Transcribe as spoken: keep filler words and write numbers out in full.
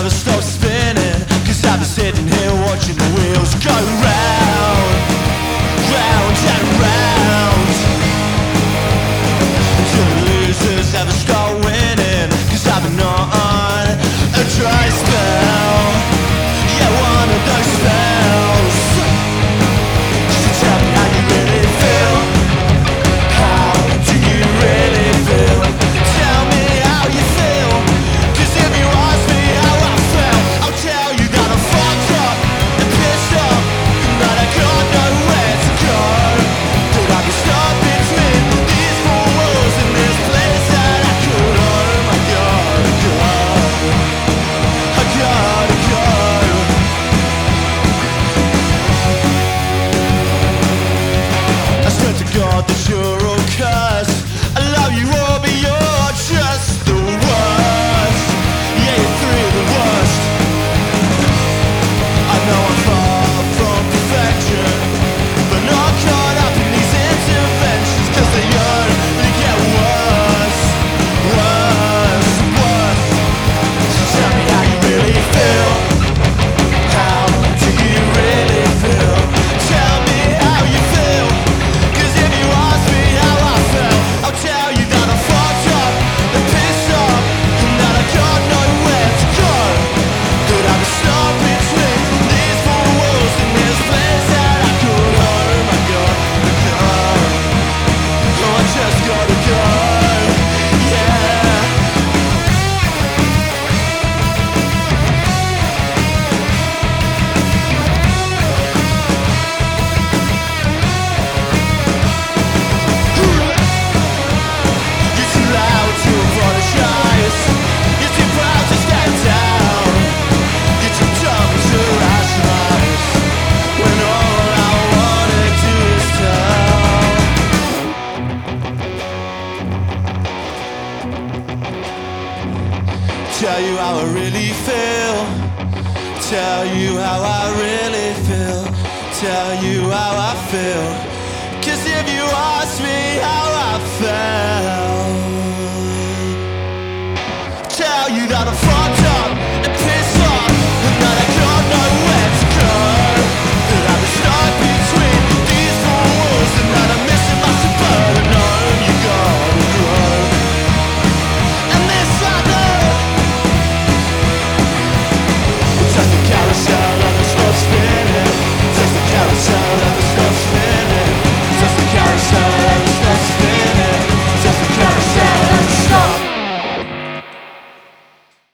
never stop spinning, 'cause I've been sitting here watching the wheels go round, round and round, until the losers never start winning, 'cause I've been on a dry spell. Yeah, one of those spells. So tell me how you really feel. How do you really feel? Tell me how you feel, 'cause if you ask me how I felt, I'll tell you that I'm fucked up and pissed off, and that I got nowhere to go, that I've been stuck between these four walls in this place that I call home. I gotta go, I gotta go. I swear to God that you're all cursed. I love you all, but you're just the worst. Yeah, you're three of the worst. I know I'm far from perfection, but not caught up in these interventions, 'cause they only get worse, worse, worse. So tell me how you really feel. How do you really feel? Tell me how you feel, 'cause if you ask me how I felt, I'll tell you that I'm fucked up and pissed off, and that I got nowhere to go, that I've been stuck between these four walls in this place that I call home. I gotta go, oh, I just gotta go, yeah. You're too loud to apologize. You're too proud to stand down. You're too dumb to rationalize, when all I wanna do is tell. Tell you how I really feel. Tell you how I really feel. Tell you how I feel, 'cause if you ask me how I felt,